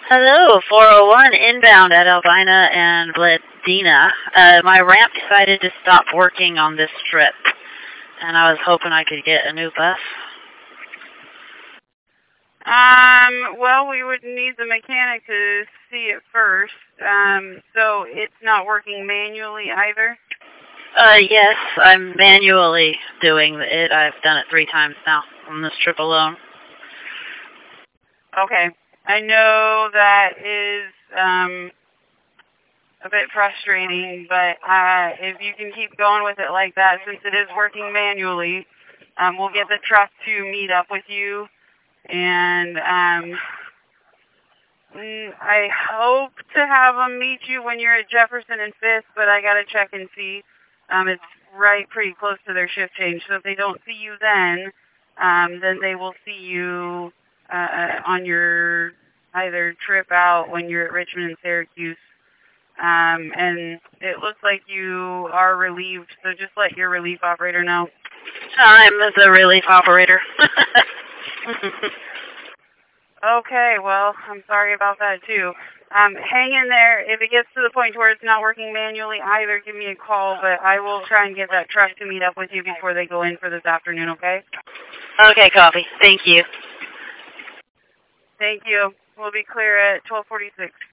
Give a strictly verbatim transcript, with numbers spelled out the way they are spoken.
Hello, four oh one inbound at Albina and Bledina. Uh, my ramp decided to stop working on this trip, and I was hoping I could get a new bus. Um, well, we would need the mechanic to see it first. Um, so it's not working manually either? Uh, yes, I'm manually doing it. I've done it three times now on this trip alone. Okay. I know that is um, a bit frustrating, but uh, if you can keep going with it like that, since it is working manually, um, we'll get the truck to meet up with you. And um, I hope to have them meet you when you're at Jefferson and Fifth, but I got to check and see. Um, it's right pretty close to their shift change, so if they don't see you then, um, then they will see you uh, on your either trip out when you're at Richmond and Syracuse. Um, and it looks like you are relieved, so just let your relief operator know. I'm the relief operator. Okay, well, I'm sorry about that too. Um, hang in there. If it gets to the point where it's not working manually either, give me a call, but I will try and get that truck to meet up with you before they go in for this afternoon, okay? Okay, copy. Thank you. Thank you. We'll be clear at twelve forty-six.